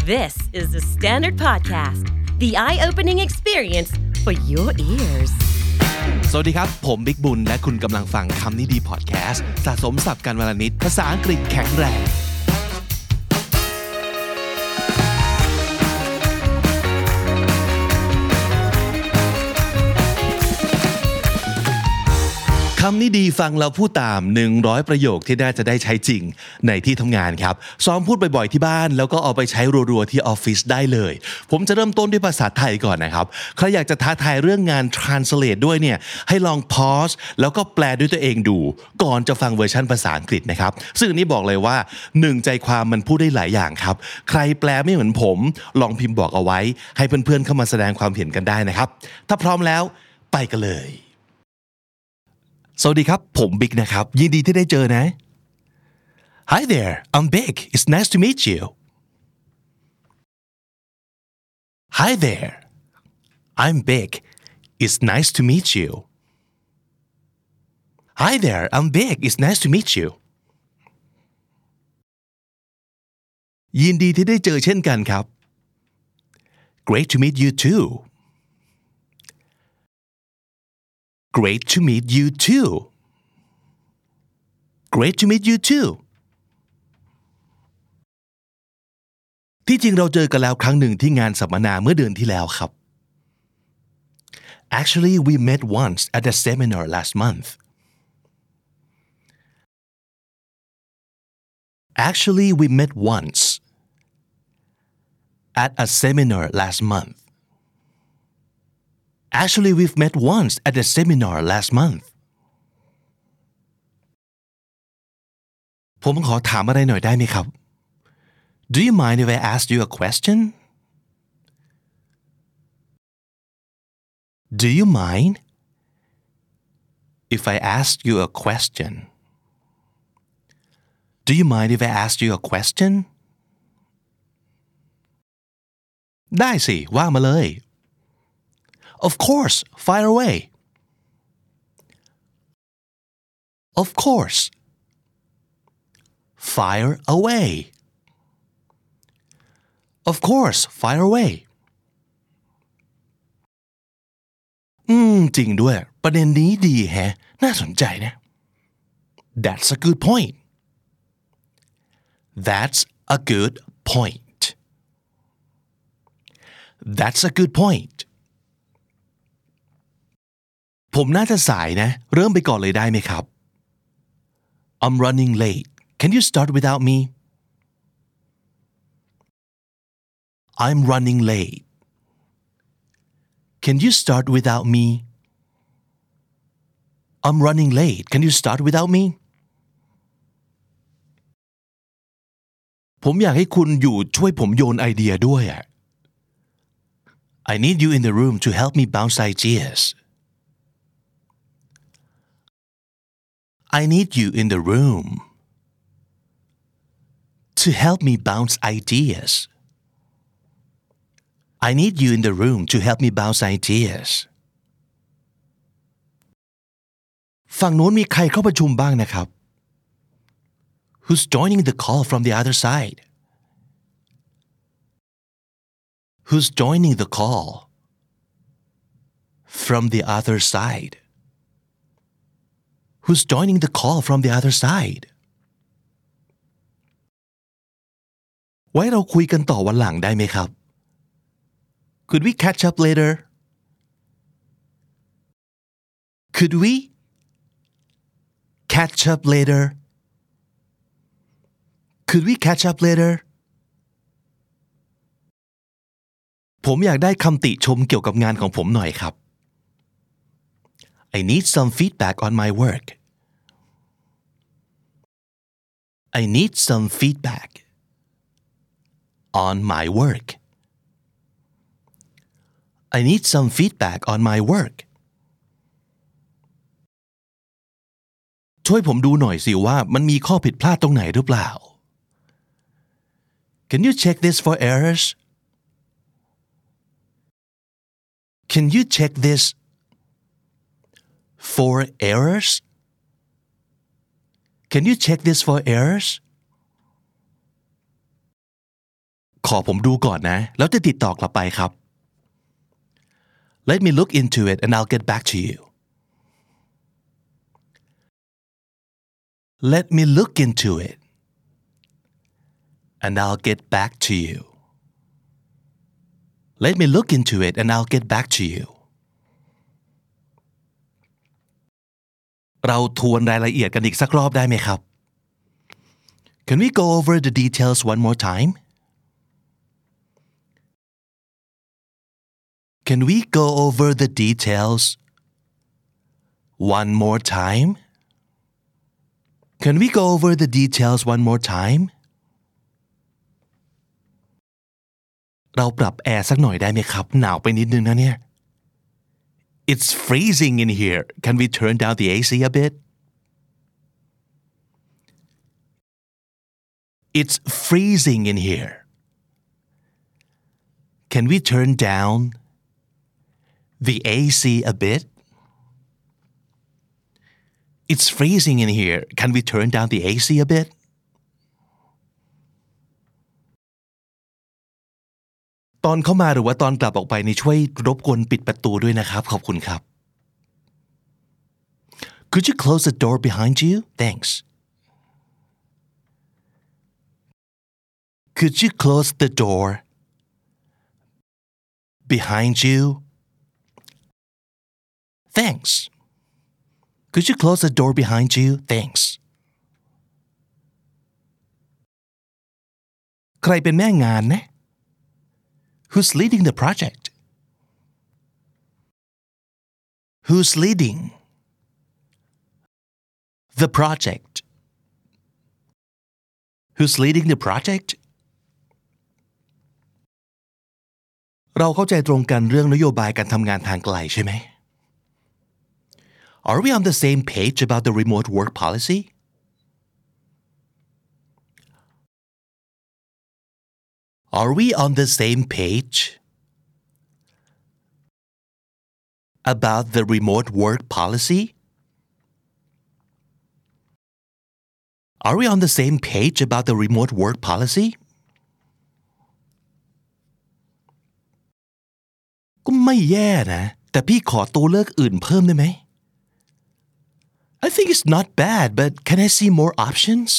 This is the Standard Podcast, the eye-opening experience for your ears. สวัสดีครับผมบิ๊กบุญและคุณกำลังฟังคำนี้ดีพอดแคสต์สะสมศัพท์กันวลนิดภาษาอังกฤษแข็งแรงคำนี้ดีฟังเราพูดตาม100ประโยคที่น่าจะได้ใช้จริงในที่ทำงานครับซ้อมพูดบ่อยๆที่บ้านแล้วก็เอาไปใช้รัวๆที่ออฟฟิศได้เลยผมจะเริ่มต้นด้วยภาษาไทยก่อนนะครับใครอยากจะท้าทายเรื่องงาน translate ด้วยเนี่ยให้ลอง pause แล้วก็แปลด้วยตัวเองดูก่อนจะฟังเวอร์ชันภาษาอังกฤษนะครับซึ่งอันนี้บอกเลยว่า1ใจความมันพูดได้หลายอย่างครับใครแปลไม่เหมือนผมลองพิมพ์บอกเอาไว้ให้เพื่อนๆเข้ามาแสดงความเห็นกันได้นะครับถ้าพร้อมแล้วไปกันเลยสวัสดีครับผมบิ๊กนะครับยินดีที่ได้เจอนะ Hi there I'm Big It's nice to meet you Hi there I'm Big It's nice to meet you Hi there I'm Big It's nice to meet you ยินดีที่ได้เจอเช่นกันครับ Great to meet you too Great to meet you too. Great to meet you too. ที่จริงเราเจอกันแล้วครั้งหนึ่งที่งานสัมมนาเมื่อเดือนที่แล้วครับ Actually, we met once at a seminar last month. Actually, we met once at a seminar last month.Actually, we've met once at a seminar last month. ผมขอถามอะไรหน่อยได้ไหมครับ Do you mind if I ask you a question? Do you mind if I ask you a question? Do you mind if I ask you a question? ได้สิว่ามาเลย Of course, fire away. Of course. Fire away. Of course, fire away. จริงด้วยประเด็นนี้ดีแฮะน่าสนใจนะ That's a good point. That's a good point. That's a good point.ผมน่าจะสายนะเริ่มไปก่อนเลยได้ไหมครับ I'm running late. Can you start without me? I'm running late. Can you start without me? I'm running late. Can you start without me? ผมอยากให้คุณอยู่ช่วยผมโยนไอเดียด้วยอ่ะ I need you in the room to help me bounce ideas.I need you in the room to help me bounce ideas. I need you in the room to help me bounce ideas. ฝั่งโน้นมีใครเข้าประชุมบ้างนะครับ Who's joining the call from the other side? Who's joining the call from the other side?Who's joining the call from the other side? ไว้เราคุยกันต่อวันหลังได้ไหมครับ Could we catch up later? Could we catch up later? Could we catch up later? ผมอยากได้คำติชมเกี่ยวกับงานของผมหน่อยครับ I need some feedback on my work.I need some feedback on my work. I need some feedback on my work. ช่วยผมดูหน่อยสิว่ามันมีข้อผิดพลาดตรงไหนหรือเปล่า Can you check this for errors? Can you check this for errors?Can you check this for errors? ขอผมดูก่อนนะแล้วจะติดต่อกลับไปครับ Let me look into it and I'll get back to you Let me look into it and I'll get back to you Let me look into it and I'll get back to you เราทวนรายละเอียดกันอีกสักรอบได้ไหมครับ Can we go over the details one more time? Can we go over the details one more time? Can we go over the details one more time? เราปรับแอร์สักหน่อยได้ไหมครับหนาวไปนิดนึงนะเนี่ย It's freezing in here. Can we turn down the AC a bit? It's freezing in here. Can we turn down the AC a bit? It's freezing in here. Can we turn down the AC a bit? ตอนเข้ามาหรือว่าตอนกลับออกไปนี่ช่วยรบกวนปิดประตูด้วยนะครับขอบคุณครับ Could you close the door behind you? Thanks. Could you close the door behind you? Thanks. Could you close the door behind you? Thanks. ใครเป็นแม่งานนะ Who's leading the project? Who's leading the project? Who's leading the project? เราเข้าใจตรงกันเรื่องนโยบายการทำงานทางไกลใช่ไหม Are we on the same page about the remote work policy? Are we on the same page about the remote work policy? Are we on the same page about the remote work policy? ก็ไม่แย่นะแต่พี่ขอตัวเลือกอื่นเพิ่มได้ไหม I think it's not bad but can I see more options?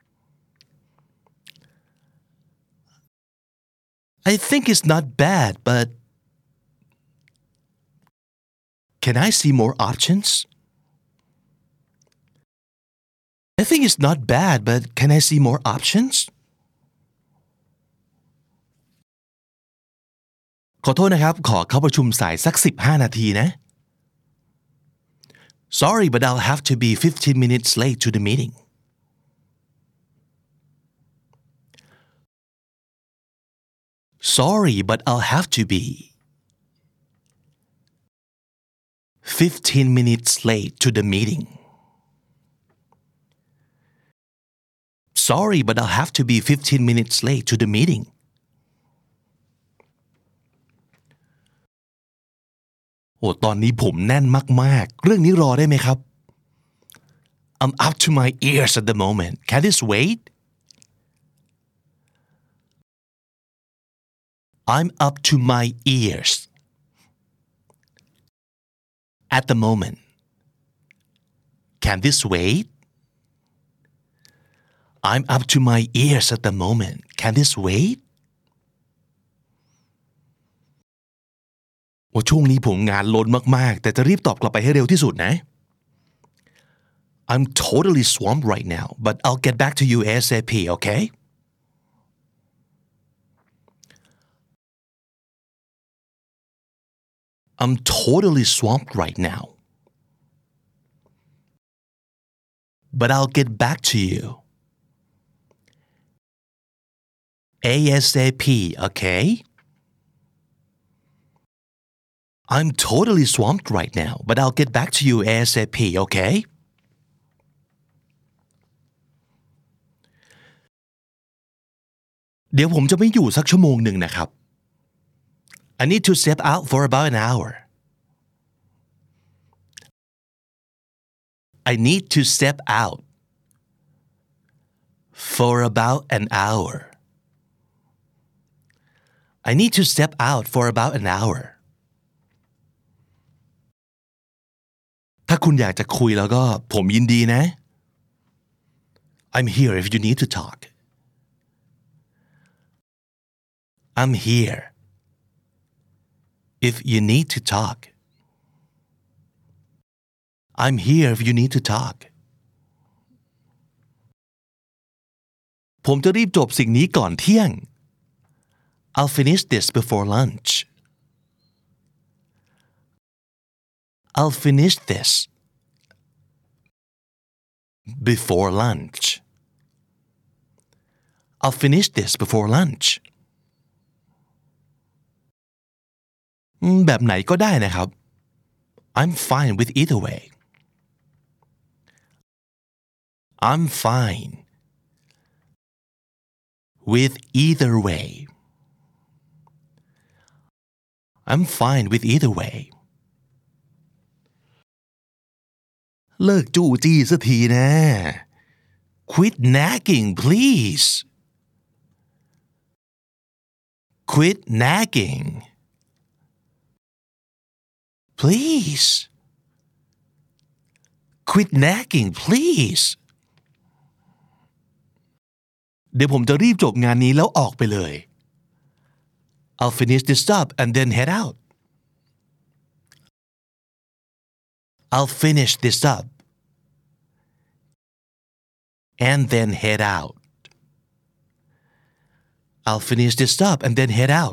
I think it's not bad but can I see more options? I think it's not bad but can I see more options? ขอโทษนะครับขอเข้าประชุมสายสัก15นาทีนะ Sorry but I'll have to be 15 minutes late to the meeting. Sorry but I'll have to be 15 minutes late to the meeting. Sorry but I'll have to be 15 minutes late to the meeting. โอ้ตอนนี้ผมแน่นมากๆเรื่องนี้รอได้ไหมครับ I'm up to my ears at the moment. Can this wait? I'm up to my ears at the moment. Can this wait? I'm up to my ears at the moment. Can this wait? ว่าช่วงนี้ผมงานล้นมากๆแต่จะรีบตอบกลับไปให้เร็วที่สุดนะ I'm totally swamped right now but I'll get back to you ASAP, okay? I'm totally swamped right now but I'll get back to you ASAP, okay? I'm totally swamped right now, but I'll get back to you ASAP, okay? เดี๋ยวผมจะไม่อยู่สักชั่วโมงหนึ่งนะครับ I need to step out for about an hour. I need to step out for about an hour. I need to step out for about an hour ถ้าคุณอยากจะคุยแล้วก็ผมยินดีนะ I'm here if you need to talk I'm here if you need to talk I'm here if you need to talk ผมจะรีบจบสิ่งนี้ก่อนเที่ยง I'll finish this before lunch I'll finish this before lunch I'll finish this before lunch แบบไหนก็ได้นะครับ I'm fine with either way I'm fine with either way I'm fine with either way เลิกจู้จี้สักทีนะ Quit nagging please Quit nagging please Quit nagging please เดี๋ยวผมจะรีบจบงานนี้แล้วออกไปเลย I'll finish this up and then head out I'll finish this up and then head out I'll finish this up and then head out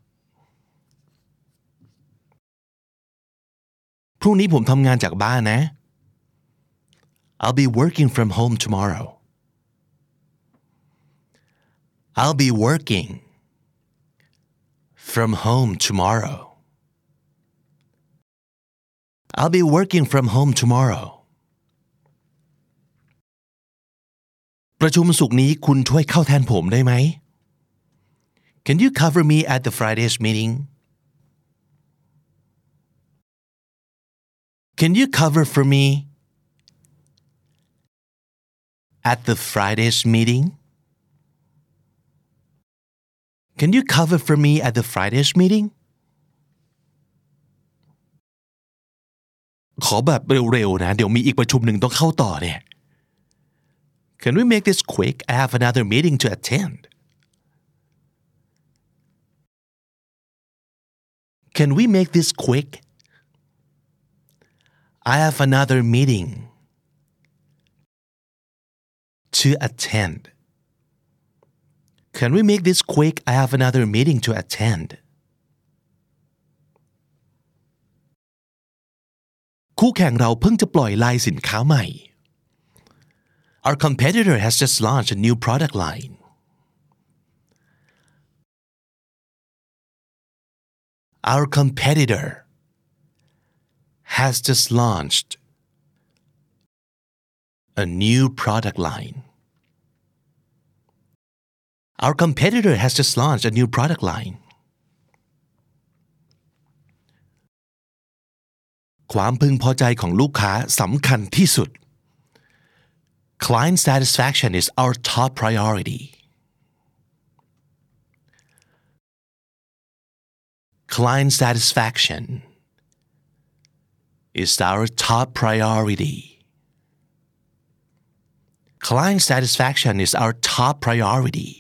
พรุ่งนี้ผมทำงานจากบ้านนะ I'll be working from home tomorrow I'll be working from home tomorrow I'll be working from home tomorrow ประชุมศุกร์นี้คุณช่วยเข้าแทนผมได้ไหม Can you cover me at the Friday's meeting? Can you cover for me at the Friday's meeting? Can you cover for me at the Friday's meeting? ขอแบบเร็วๆนะเดี๋ยวมีอีกประชุมหนึ่งต้องเข้าต่อเนี่ย Can we make this quick? I have another meeting to attend. Can we make this quick? I have another meeting to attend. Can we make this quick? I have another meeting to attend. คู่แข่งเราเพิ่งจะปล่อยไลน์สินค้าใหม่ Our competitor has just launched a new product line. Our competitor has just launched a new product line. Our competitor has just launched a new product line. ความพึงพอใจของลูกค้าสำคัญที่สุด Client satisfaction is our top priority. Client satisfaction is our top priority. Client satisfaction is our top priority.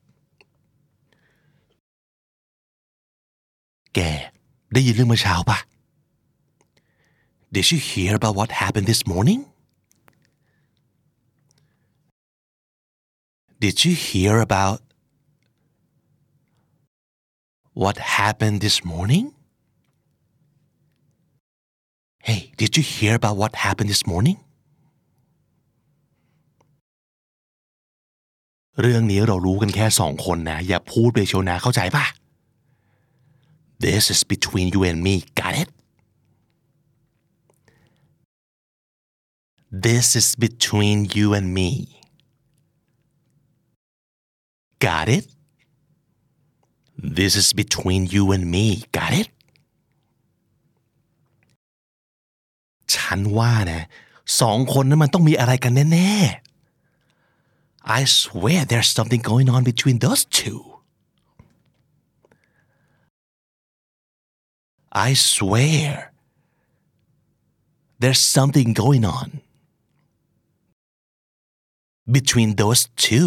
แกได้ยินเรื่องเมื่อเช้าปะ Did you hear about what happened this morning? Did you hear about what happened this morning? Hey, did you hear about what happened this morning? เรื่องนี้เรารู้กันแค่2 คนนะอย่าพูดไปเชียวนะเข้าใจปะ This is between you and me, got it? This is between you and me. Got it? This is between you and me. Got it? ฉันว่านะ2 คนนั้นมันต้องมีอะไรกันแน่ๆ I swear there's something going on between those two. I swear there's something going on between those two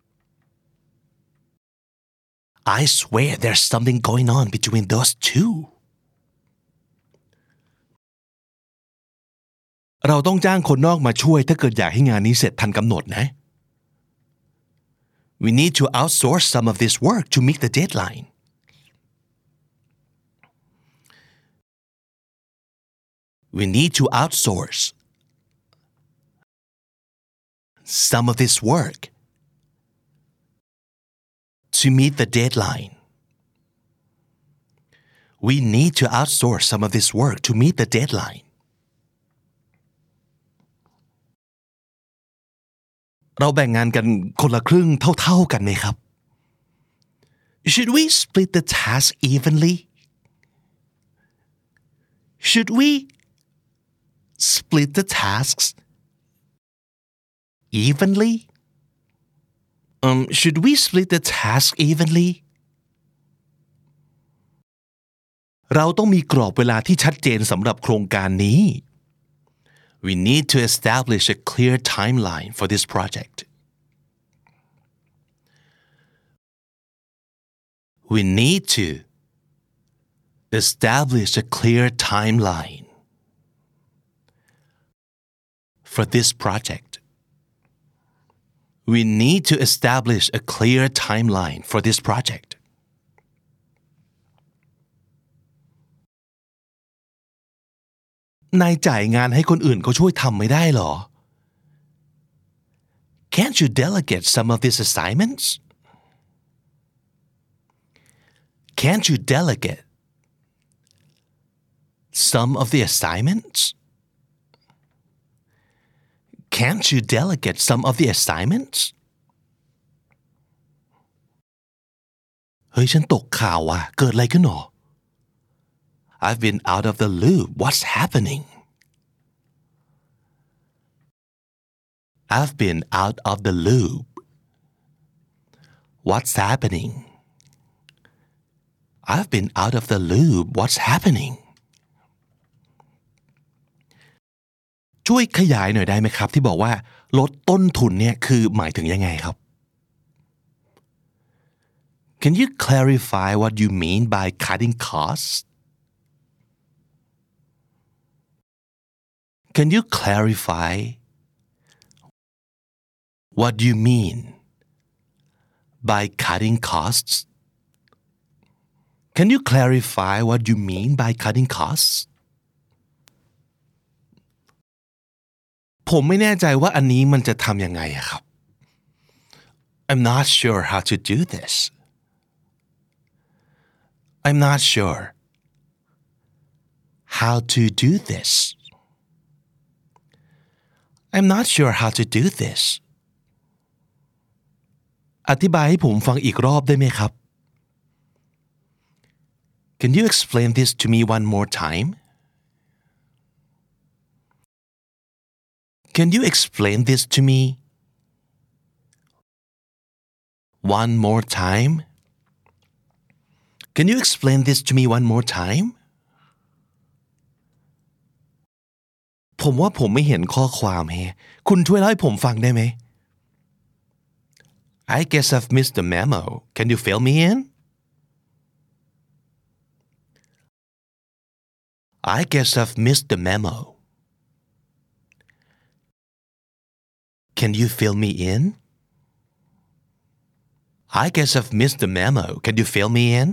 I swear there's something going on between those two เราต้องจ้างคนนอกมาช่วยถ้าเกิดอยากให้งานนี้เสร็จทันกำหนดนะ We need to outsource some of this work to meet the deadline. We need to outsource some of this work to meet the deadline. We need to outsource some of this work to meet the deadline. เราแบ่งงานกันคนละครึ่งเท่าๆกันไหมครับ Should we split the task evenly? Should we split the tasks evenly? Should we split the task evenly? เราต้องมีกรอบเวลาที่ชัดเจนสำหรับโครงการนี้ We need to establish a clear timeline for this project. We need to establish a clear timeline for this project. We need to establish a clear timeline for this project. นายจ่ายงานให้คนอื่นเขาช่วยทำไม่ได้หรอ Can't you delegate some of these assignments? Can't you delegate some of the assignments? Can't you delegate some of the assignments? เฮ้ยฉันตกข่าวว่ะเกิดอะไรขึ้นหรอI've been out of the loop. What's happening? I've been out of the loop. What's happening? I've been out of the loop. What's happening? ช่วยขยายหน่อยได้ไหมครับที่บอกว่าลดต้นทุนเนี่ยคือหมายถึงยังไงครับ Can you clarify what you mean by cutting costs?Can you clarify what you mean by cutting costs? Can you clarify what you mean by cutting costs? ผมไม่แน่ใจว่าอันนี้มันจะทำยังไงครับ I'm not sure how to do this. I'm not sure how to do this.I'm not sure how to do this. อธิบายให้ผมฟังอีกรอบได้ไหมครับ Can you explain this to me one more time? Can you explain this to me one more time? Can you explain this to me one more time?ผมว่าผมไม่เห็นข้อความแฮะคุณช่วยเล่าให้ผมฟังได้ไหม I guess I've missed the memo. Can you fill me in? I guess I've missed the memo. Can you fill me in? I guess I've missed the memo. Can you fill me in?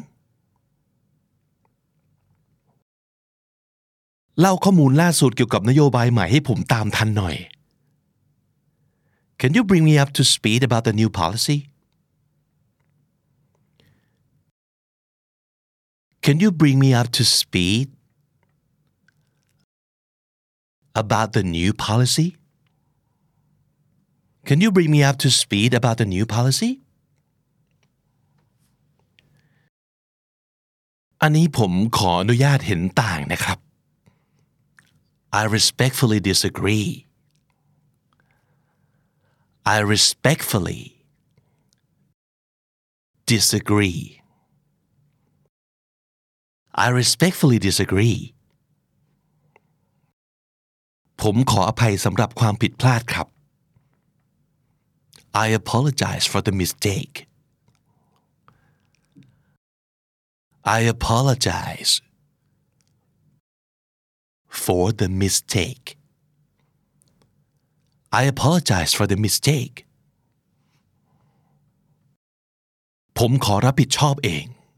เล่าข้อมูลล่าสุดเกี่ยวกับนโยบายใหม่ให้ผมตามทันหน่อย Can you bring me up to speed about the new policy? Can you bring me up to speed about the new policy? Can you bring me up to speed about the new policy? อันนี้ผมขออนุญาตเห็นต่างนะครับ I respectfully disagree. I respectfully disagree. I respectfully disagree ผมขออภัยสำหรับความผิดพลาดครับ I apologize for the mistake I apologize for the mistake I apologize for the mistake ผมขอรับผิดชอบเอง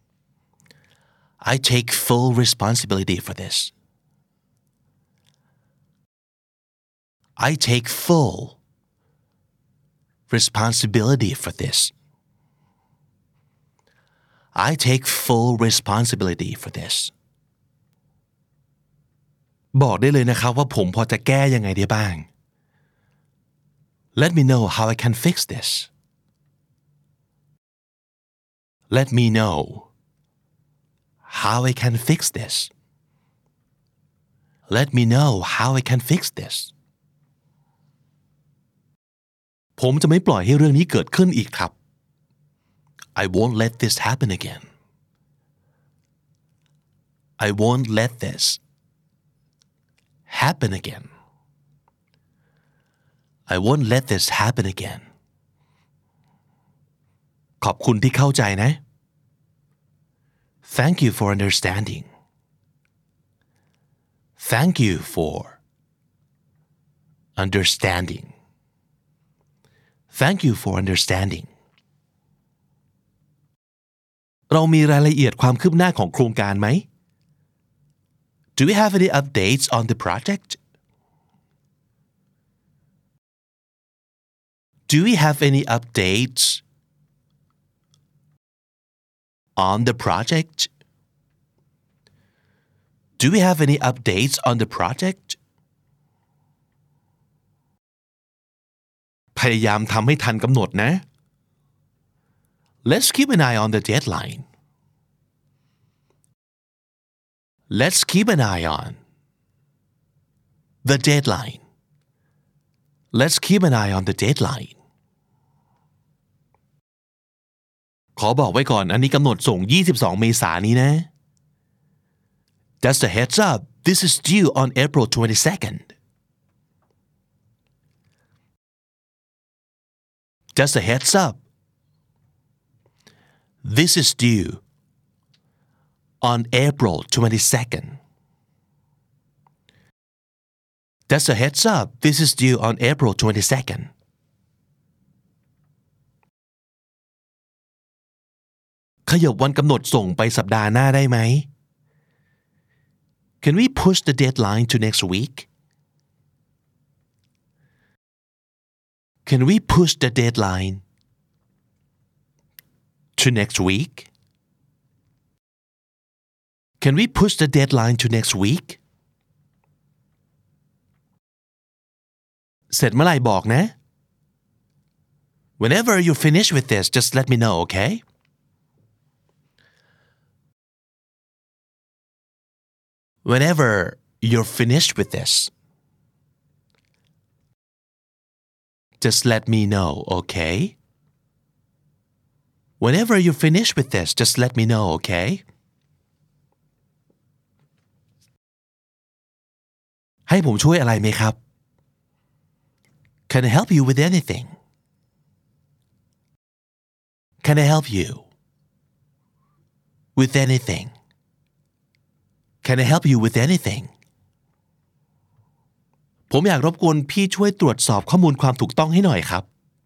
I take full responsibility for this I take full responsibility for this I take full responsibility for this บอกได้เลยนะครับว่าผมพอจะแก้ยังไงได้บ้าง Let me know how I can fix this Let me know how I can fix this Let me know how I can fix this ผมจะไม่ปล่อยให้เรื่องนี้เกิดขึ้นอีกครับ I won't let this happen again I won't let this happen again I won't let this happen again ขอบคุณที่เข้าใจนะ Thank you for understanding Thank you for understanding Thank you for understanding เรามีรายละเอียดความคืบหน้าของโครงการไหม Do we have any updates on the project? Do we have any updates on the project? Do we have any updates on the project? พยายามทำให้ทันกำหนดนะ Let's keep an eye on the deadline. Let's keep an eye on the deadline. Let's keep an eye on the deadline. ขอบอกไว้ก่อนอันนี้กำหนดส่ง22เมษายนนี้นะ Just a heads up, this is due on April 22nd. Just a heads up. This is due on April 22nd. Just a heads up. This is due on April 22nd. ขยับวันกำหนดส่งไปสัปดาห์หน้าได้ไหม Can we push the deadline to next week? Can we push the deadline to next week? Can we push the deadline to next week? เสร็จเมื่อไหร่บอกนะ Whenever you're finished with this, just let me know, okay? Whenever you're finished with this, just let me know, okay? Whenever you're finished with this, just let me know, okay? ให้ผมช่วยอะไรไหมครับ Can I help you with anything? Can I help you with anything? Can I help you with anything? ผมอยากรบกวนพี่ช่วยตรวจสอบข้อมูลความถูกต้องให้หน่อยครับ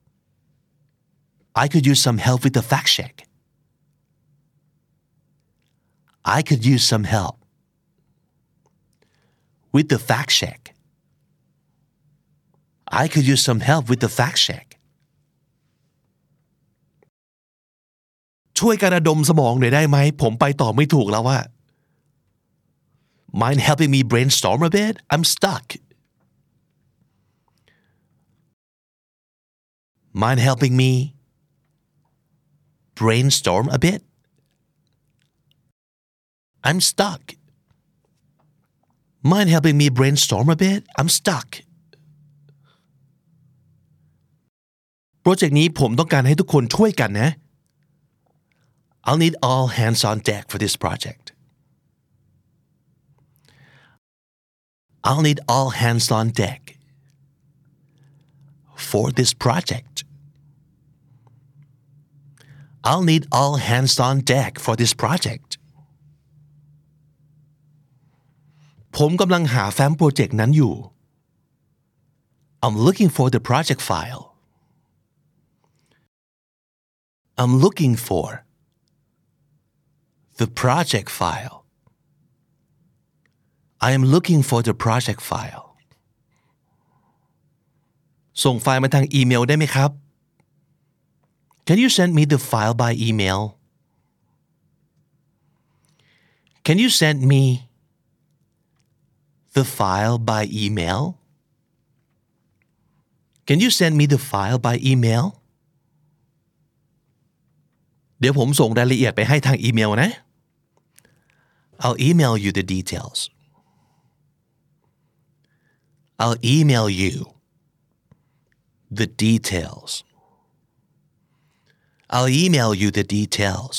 I could use some help with the fact check. I could use some help with the fact check. I could use some help with the fact check. ช่วยกันระดมสมองหน่อยได้ไหมผมไปต่อไม่ถูกแล้วว่า Mind helping me brainstorm a bit? I'm stuck. Mind helping me brainstorm a bit? I'm stuck. Mind helping me brainstorm a bit? I'm stuck. โปรเจกต์นี้ผมต้องการให้ทุกคนช่วยกันนะ I'll need all hands on deck for this project. I'll need all hands on deck for this project. I'll need all hands on deck for this project. ผมกำลังหาแฟ้มโปรเจกต์นั้นอยู่ I'm looking for the project file. I'm looking for the project file. I am looking for the project file. ส่งไฟล์มาทางอีเมลได้ไหมครับ Can you send me the file by email? Can you send me the file by email? Can you send me the file by email? เดี๋ยวผมส่งรายละเอียดไปให้ทางอีเมลนะ I'll email you the details. I'll email you the details. I'll email you the details.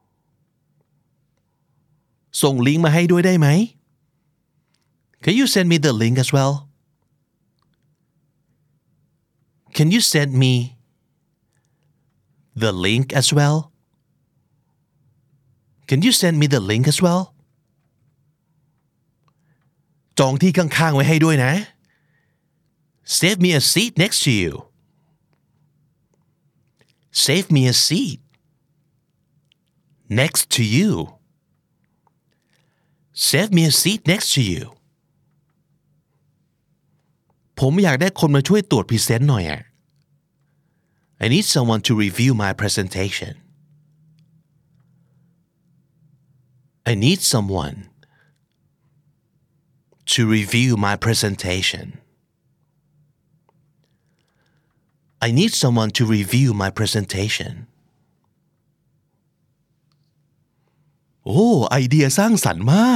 ส่งลิงก์มาให้ด้วยได้ไหม Can you send me the link as well? Can you send me the link as well? Can you send me the link as well? จองที่ข้างๆไว้ให้ด้วยนะ Save me a seat next to you. Save me a seat next to you. Save me a seat next to you. ผมอยากได้คนมาช่วยตรวจพรีเซนต์หน่อยI need someone to review my presentation. I need someone to review my presentation. I need someone to review my presentation. โอ้ไอเดียสร้างสรรค์มาก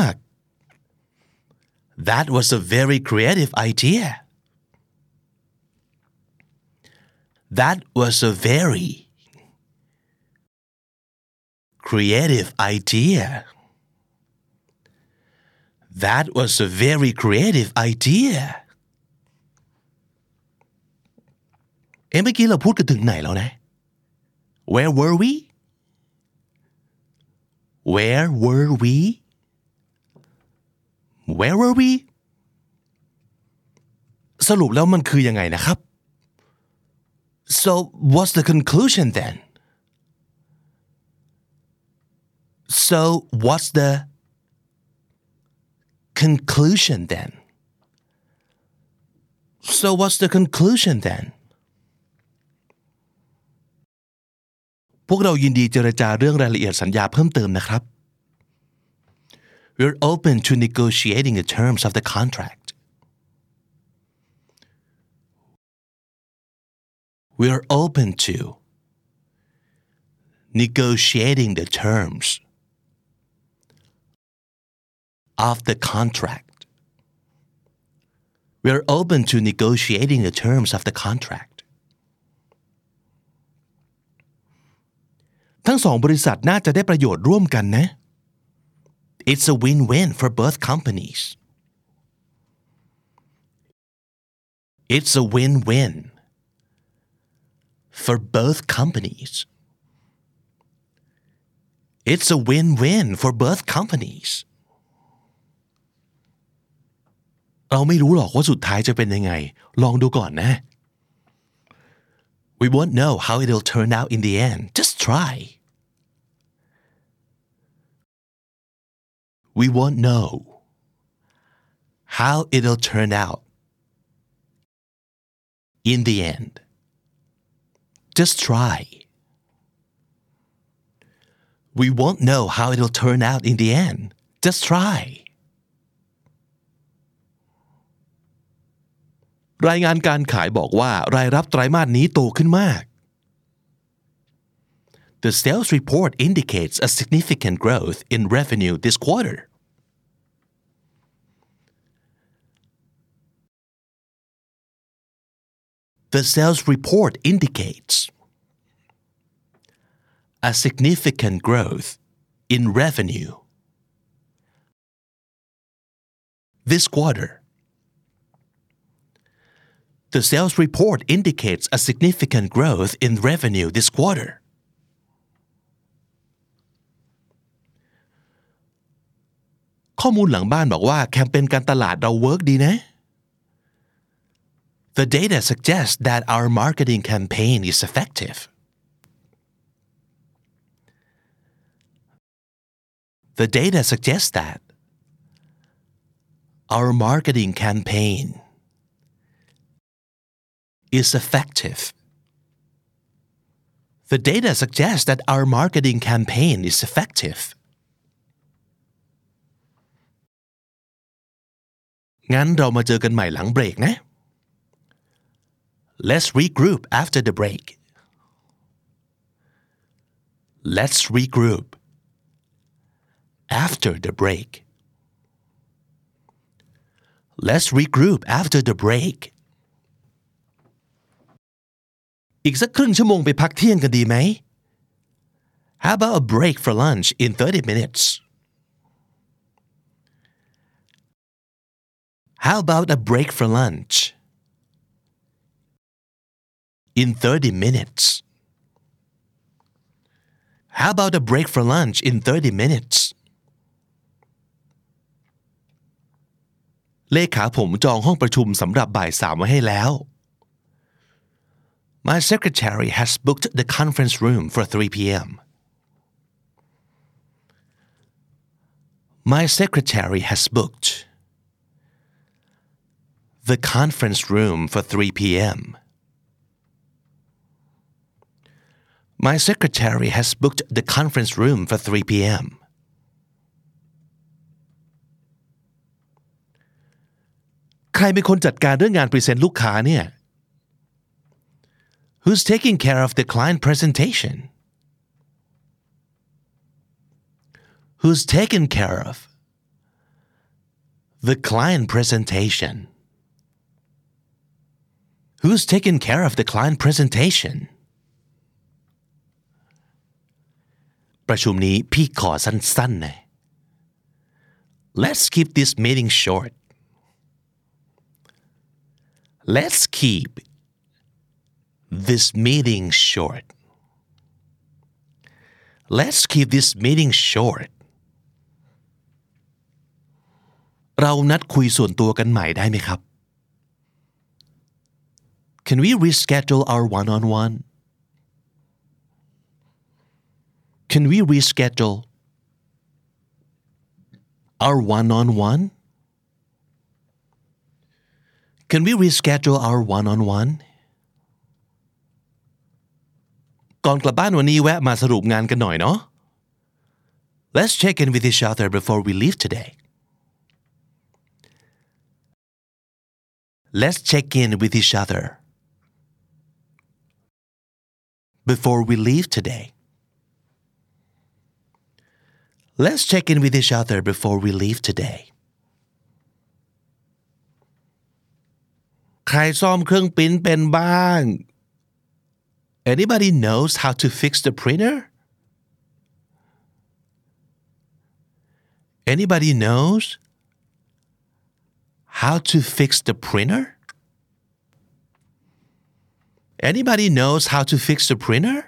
That was a very creative idea. That was a very creative idea. That was a very creative idea. เมื่อกี้เราพูดกันถึงไหนแล้วนะ Where were we? Where were we? Where were we? สรุปแล้วมันคือยังไงนะครับ So what's the conclusion then? So what's the conclusion then? So what's the conclusion then? พวกเรายินดีเจรจาเรื่องรายละเอียดสัญญาเพิ่มเติมนะครับ We're open to negotiating the terms of the contract. We're open to negotiating the terms of the contract. We're open to negotiating the terms of the contract. ทั้งสองบริษัทน่าจะได้ประโยชน์ร่วมกันนะ It's a win-win for both companies. It's a win-win for both companies. It's a win-win for both companies. เราไม่รู้หรอกว่าสุดท้ายจะเป็นยังไงลองดูก่อนนะ We won't know how it'll turn out in the end. Just try. We won't know how it'll turn out in the end. Just try. We won't know how it'll turn out in the end. Just try. รายงานการขายบอกว่ารายรับไตรมาสนี้โตขึ้นมาก The sales report indicates a significant growth in revenue this quarter. The sales report indicates a significant growth in revenue this quarter. The sales report indicates a significant growth in revenue this quarter.ข้อมูลหลังบ้านบอกว่าแคมเปญการตลาดเราเวิร์กดีนะ The data suggests that our marketing campaign is effective. The data suggests that our marketing campaign is effective. The data suggests that our marketing campaign is effective. งั้นเรามาเจอกันใหม่หลังเบรกนะ Let's regroup after the break. Let's regroup after the break. Let's regroup after the break. อีกสักครึ่งชั่วโมงไปพักเที่ยงกันดีไหม How about a break for lunch in 30 minutes? How about a break for lunch in 30 minutes? How about a break for lunch in 30 minutes? เลขาผมจองห้องประชุมสำหรับบ่าย 3ไว้ให้แล้ว My secretary has booked the conference room for 3 p.m. My secretary has booked the conference room for 3 p.m. My secretary has booked the conference room for 3 p.m. ใครเป็นคนจัดการเรื่องงานพรีเซนต์ลูกค้าเนี่ย Who's taking care of the client presentation? Who's taking care of the client presentation? Who's taking care of the client presentation? ประชุมนี้พี่ขอสั้นๆหน่อย Let's keep this meeting short. Let's keep this meeting short. Let's keep this meeting short. เรานัดคุยส่วนตัวกันใหม่ได้ไหมครับ Can we reschedule our one-on-one? Can we reschedule our one-on-one? Can we reschedule our one-on-one? ก่อนกลับบ้านวันนี้แวะมาสรุปงานกันหน่อยเนาะ Let's check in with each other before we leave today. Let's check in with each other before we leave today. Let's check in with each other before we leave today. ใครซ่อมเครื่องปริ้นเป็นบ้าง Anybody knows how to fix the printer? Anybody knows how to fix the printer? Anybody knows how to fix the printer?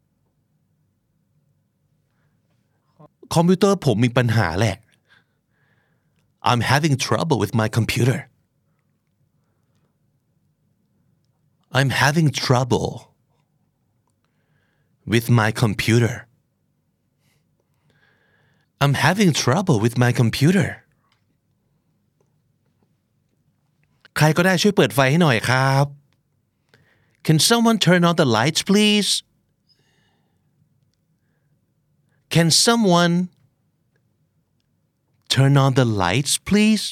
คอมพิวเตอร์ผมมีปัญหาแหละ I'm having trouble with my computer. I'm having trouble with my computer. I'm having trouble with my computer. ใครก็ได้ช่วยเปิดไฟให้หน่อยครับ Can someone turn on the lights, please? Can someone turn on the lights, please?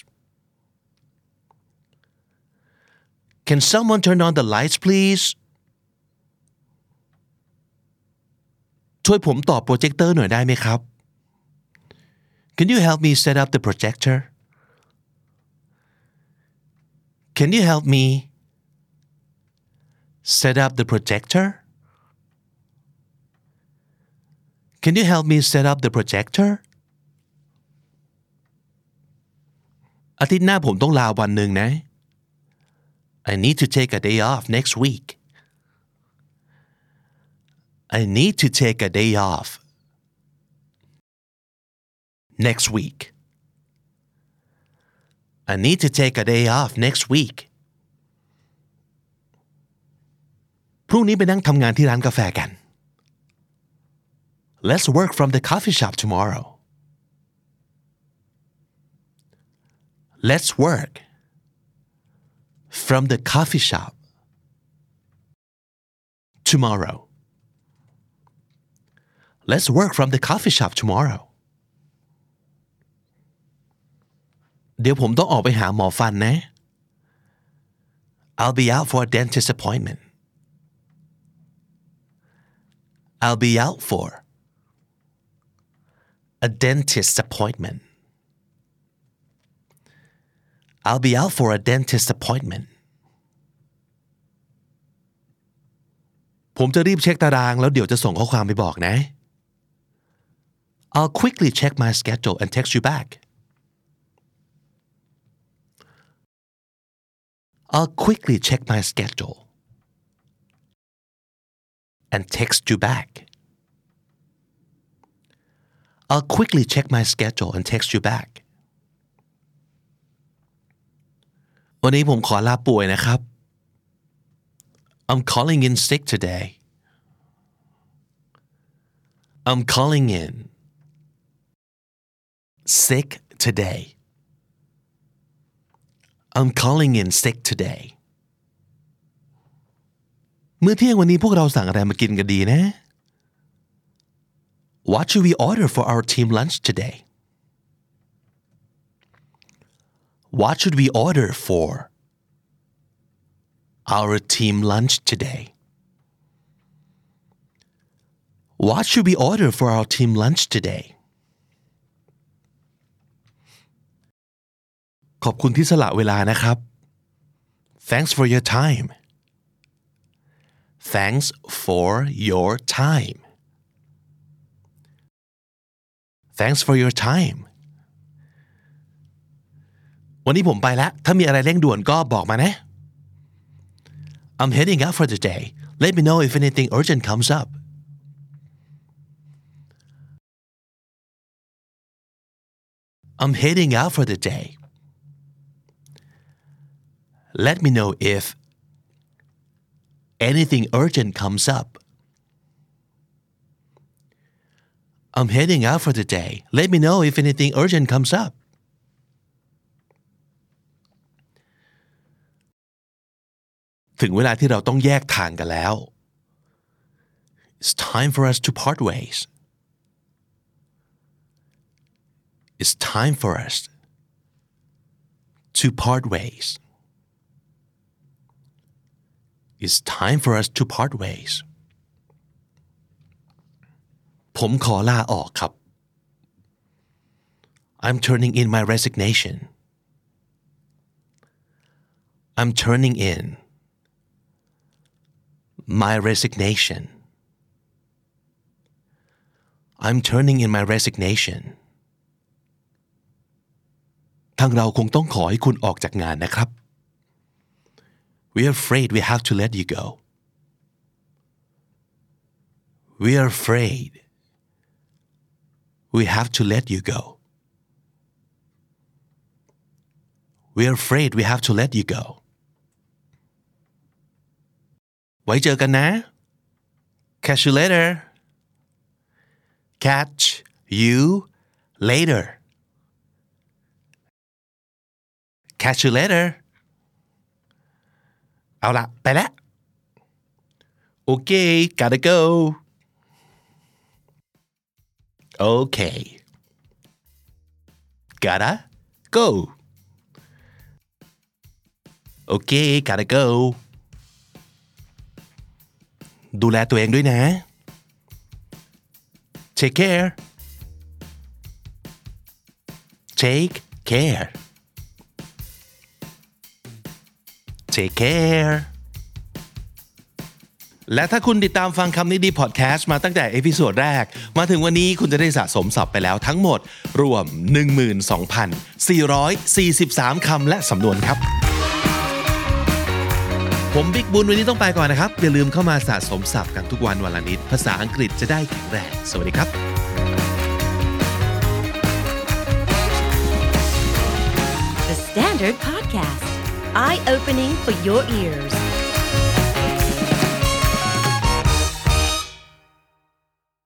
Can someone turn on the lights, please? ช่วยผมต่อโปรเจคเตอร์หน่อยได้ไหมครับ Can you help me set up the projector? Can you help me set up the projector? Can you help me set up the projector? อาทิตย์หน้าผมต้องลาวันหนึ่งนะ I need to take a day off next week I need to take a day off next week I need to take a day off next week พรุ่งนี้ไปนั่งทำงานที่ร้านกาแฟกัน Let's work from the coffee shop tomorrow Let's work from the coffee shop tomorrow Let's work from the coffee shop tomorrow เดี๋ยวผมต้องออกไปหาหมอฟันนะ I'll be out for a dentist appointment I'll be out for a dentist appointment I'll be out for a dentist appointment ผมจะรีบเช็คตารางแล้วเดี๋ยวจะส่งข้อความไปบอกนะ I'll quickly check my schedule and text you back I'll quickly check my schedule and text you back I'll quickly check my schedule and text you back วันนี้ผมขอลาป่วยนะครับ I'm calling in sick today I'm calling in sick today I'm calling in sick today มื้อเที่ยงวันนี้พวกเราสั่งอะไรมากินกันดีนะ What should we order for our team lunch today? What should we order for our team lunch today? What should we order for our team lunch today? ขอบคุณที่สละเวลานะครับ Thanks for your time. Thanks for your time. Thanks for your time. วันนี้ผมไปแล้วถ้ามีอะไรเร่งด่วนก็บอกมานะ I'm heading out for the day. Let me know if anything urgent comes up. I'm heading out for the day. Let me know if anything urgent comes up. I'm heading out for the day. Let me know if anything urgent comes up. ถึงเวลาที่เราต้องแยกทางกันแล้ว It's time for us to part ways. It's time for us to part ways. It's time for us to part ways. ผมขอลาออกครับ I'm turning in my resignation. I'm turning in my resignation. I'm turning in my resignation. ทางเราคงต้องขอให้คุณออกจากงานนะครับ We're afraid we have to let you go. We're afraid we have to let you go. We're afraid we have to let you go. ไว้เจอกันนะ Catch you later. Catch you later. Catch you later. เอาล่ะไปแล้ว Okay, gotta go. Okay. Gotta go. Okay, gotta go. ดูแลตัวเองด้วยนะ Take care. Take care. Take care. และถ้าคุณติดตามฟังคำนี้ดีพอดแคสต์มาตั้งแต่เอพิโซดแรกมาถึงวันนี้คุณจะได้สะสมศัพท์ไปแล้วทั้งหมดรวม 12,443 คำและสำนวนครับผมบิ๊กบุญวันนี้ต้องไปก่อนนะครับอย่าลืมเข้ามาสะสมศัพท์กันทุกวันวันละนิดภาษาอังกฤษจะได้แข็งแรงสวัสดีครับ The Standard Podcast, eye-opening for your ears.